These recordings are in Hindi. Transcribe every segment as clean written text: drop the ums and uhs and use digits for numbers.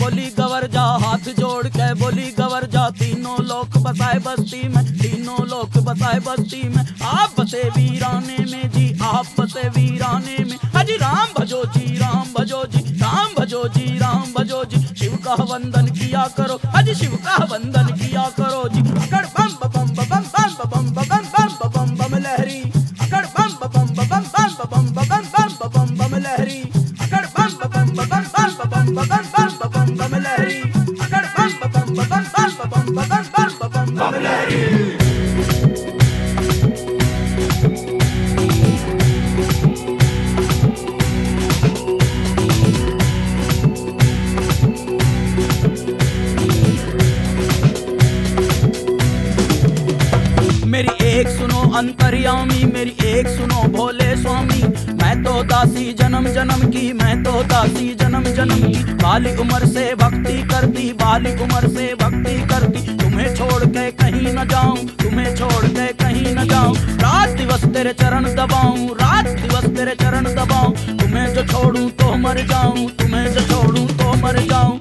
बोली गवर जा, हाथ जोड़ के बोली गवर जा। तीनों लोक बसाए बस्ती में, तीनों लोक बसाए बस्ती में। आप बसे वीराने में जी, आप बसे वीराने में। अजी राम भजो जी, राम भजो जी, राम भजो जी, राम भजो जी। शिव का वंदन किया करो, अजी शिव का वंदन किया करो जी। अकड़ बम बम बम बम बम बम बम बम बम बम लहरी। अकड़ बम बम बम बम बम बम बम बम बम लहरी। अकड़ बम बम बम बम बम बम लहरी। अकड़ बम बम बम बम लहरी। मेरी एक सुनो अंतर्यामी, मेरी एक सुनो भोले स्वामी। मैं तो दासी जन्म जन्म की, मैं तो दासी जन्म जन्म की। बाली उम्र से भक्ति करती, बाली उम्र से भक्ति करती। तुम्हें छोड़ के कहीं न जाऊं, तुम्हें छोड़ के कहीं न जाऊं। रात दिवस तेरे चरण दबाऊं, रात दिवस तेरे चरण दबाऊं। तुम्हें जो छोड़ूं तो मर जाऊं, तुम्हें जो छोड़ूं तो मर जाऊं।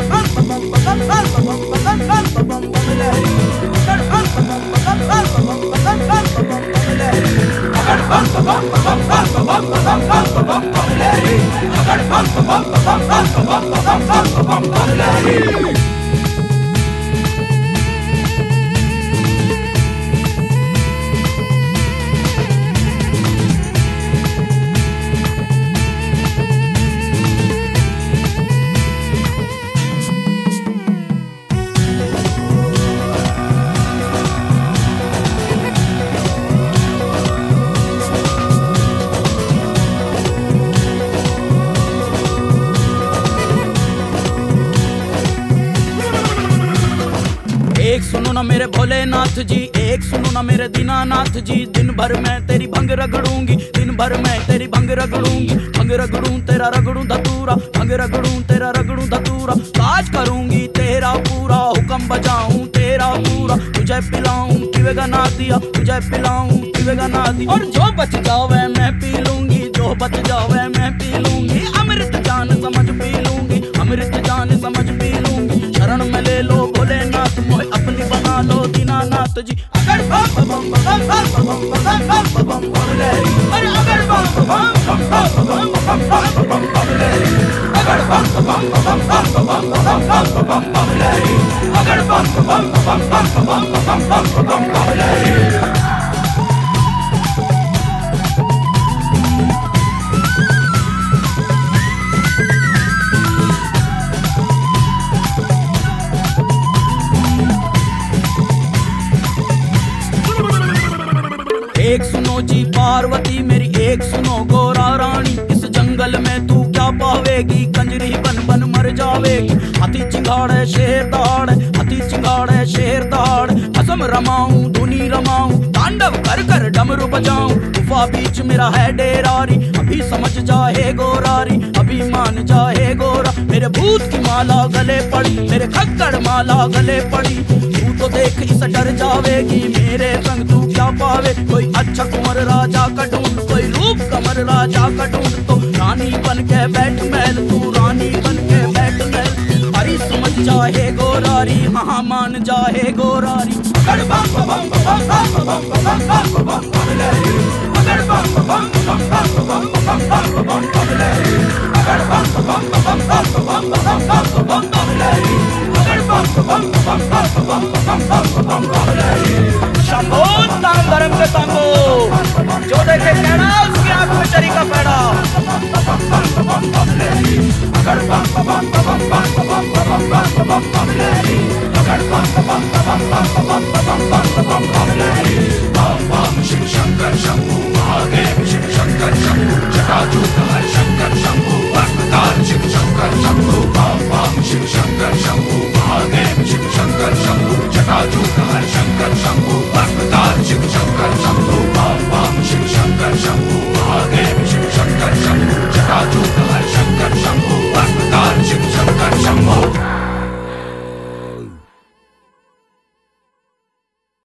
एक सुनो ना मेरे भोलेनाथ जी, एक सुनो ना मेरे दीनानाथ जी। दिन भर मैं तेरी भंग रगड़ूंगी, दिन भर मैं तेरी भंग रगड़ूंगी। भंग रगड़ूं तेरा रगड़ूं धतूरा, भंग रगड़ूं तेरा रगड़ूं धतूरा। काज करूंगी तेरा पूरा, हुक्म बजाऊं तेरा पूरा। तुझे पिलाऊं पीवेगा ना दिया, तुझे पिलाऊं पीवेगा ना दिया। और जो बच जावे मैं पी लूंगी, जो बच जावे मैं पी लूंगी। अमृत जान समझ पी लूंगी, अमृत जान समझ पी लूंगी। शरण में ले लो भोलेनाथ, मोहे अपनी बना लो दीनानाथ जी। अगर बम बम बम बम बम बम बम लहरी। अरे अगर बम बम बम बम बम बम लहरी। अगर बम बम बम बम बम लहरी। अगर बम बम बम बम लहरी। एक सुनो जी पार्वती मेरी, एक सुनो गोरा रानी। इस जंगल में तू क्या पावेगी, कंजरी बन बन मर जावेगी। हाथी चिंगाड़े शेर दहाड़े, हाथी चिंगाड़े शेर दहाड़े। असम रमाऊं धुनी रमाऊं, तांडव कर कर डमरू बजाऊं। गुफा बीच मेरा है डेरारी, अभी समझ जाए गोरारी, अभी मान जाए गोरा। मेरे भूत की माला गले पड़ी, मेरे खक्कड़ माला गले पड़ी। तू तो देख इस डर जावेगी, मेरे संग तू क्या पावे। कोई अच्छा कुंवर राजा का ढूंढ, कोई रूप कमर राजा का ढूंढ। तो रानी बन के बैठ महल, तू रानी बन के बैठ महल। हरी समझ जाए गोरारी, हाँ मान जाए गोरारी। अगर बम बम बम बम बम बम लहरी। अगर बम बम बम बम बम लहरी। अगर बम बम बम बम लहरी। अगर बम बम लहरी। शंभो ताम धर्म के शंभो, जो देखे पेड़ा उसकी आंख में चरी का पेड़ा। अगर बम बम बम लहरी। अगर बम बम लहरी। बम बम शिव शंकर शंभु महादेव, शिव शंकर शंभु जटाजूट हर शंकर शंभु अस्पताल। शिव शंकर शंभु बम बम शिव शंकर शंभु महादेव, शिव शंकर शंभु जटाजूट हर शंकर शंभु।